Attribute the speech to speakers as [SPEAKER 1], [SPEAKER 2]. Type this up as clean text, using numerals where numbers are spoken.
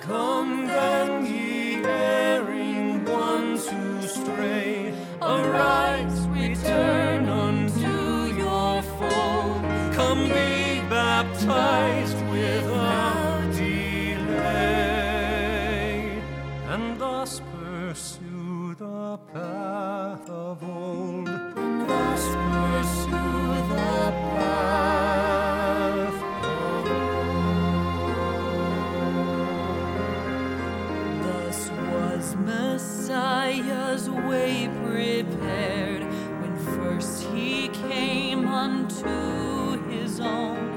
[SPEAKER 1] Come then, ye erring ones who stray, arise, return unto your fold. Come be baptized without delay, and thus pursue the path of old. And thus pursue the path of old.
[SPEAKER 2] Thus was Messiah's way prepared when first he came unto his own.